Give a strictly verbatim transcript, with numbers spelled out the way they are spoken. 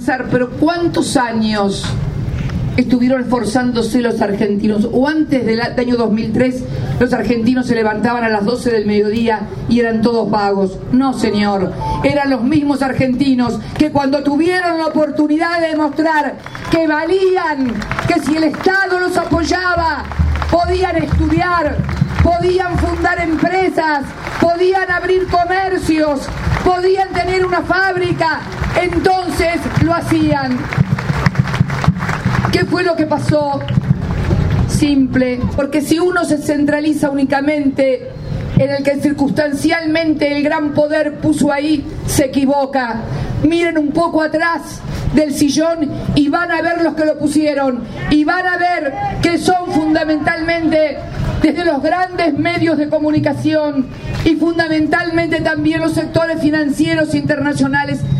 Pero ¿cuántos años estuvieron esforzándose los argentinos? O antes del año dos mil tres los argentinos se levantaban a las doce del mediodía y eran todos vagos. No, señor, eran los mismos argentinos que cuando tuvieron la oportunidad de demostrar que valían, que si el Estado los apoyaba podían estudiar, podían fundar empresas, podían abrir comercios, podían tener una fábrica, entonces lo hacían. ¿Qué fue lo que pasó? Simple, porque si uno se centraliza únicamente en el que circunstancialmente el gran poder puso ahí, se equivoca. Miren un poco atrás del sillón y van a ver los que lo pusieron, y van a ver que son fundamentalmente desde los grandes medios de comunicación y fundamentalmente también los sectores financieros internacionales